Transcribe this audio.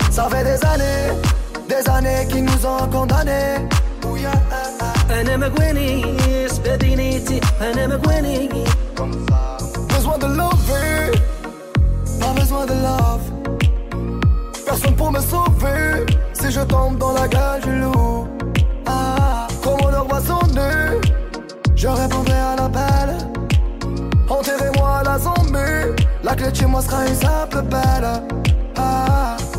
Ça fait des années qu'ils nous ont condamnés. أنا مقوانيس بدينيتي أنا مقواني. Besoin de love, pas besoin de love. Personne pour me sauver si je tombe dans la gueule du loup. Quand mon heure va sonner, je répondrai à l'appel. Enterrez-moi à la zombie, la clé de chez moi sera une simple pelle.